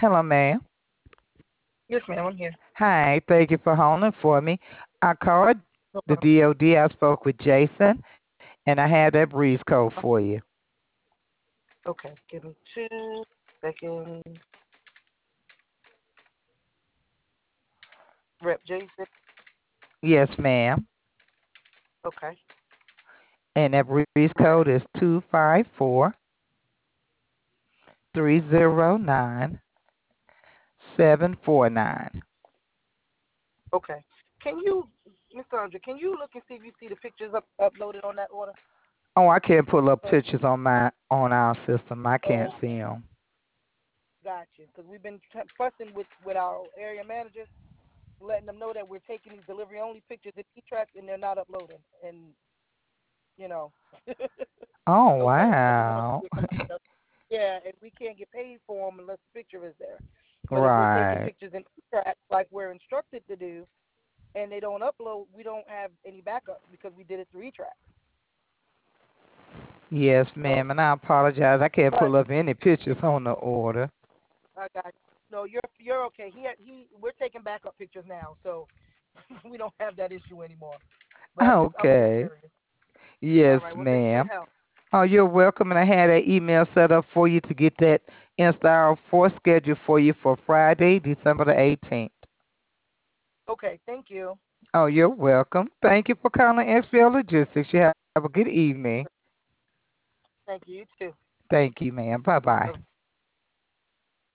Hello, ma'am. Yes, ma'am, I'm here. Hi, thank you for holding for me. I called No the problem. DOD. I spoke with Jason, and I had that breeze code for you. Okay, give me 2 seconds. Rep Jason. Yes, ma'am. Okay. And that breeze Ready. code is 254-309-749. Okay. Can you, Miss Sandra, can you look and see if you see the pictures uploaded on that order? Oh, I can't pull up Uh, pictures on our system. I can't oh, see them. gotcha. Because we've been fussing with our area managers, letting them know that we're taking these delivery only pictures in E-Track and they're not uploading. And, you know, Oh, so I just want to wow. clear somebody else. Yeah, and we can't get paid for them unless the picture is there. But if we're taking Right. pictures in E-Track like we're instructed to do, and they don't upload, we don't have any backup because we did it through E-Track. Yes, So, ma'am, and I apologize. I can't but pull up any pictures on the order. I got no. You're okay. We're taking backup pictures now, so we don't have that issue anymore. But I was just Okay. curious. All Yes, right. Well, thanks for ma'am. your help. Oh, you're welcome, and I had an email set up for you to get that install for schedule for you for Friday, December the 18th. Okay. Thank you. Oh, you're welcome. Thank you for calling XPL Logistics. You have a good evening. Thank you. You too. Thank you, ma'am. Bye bye.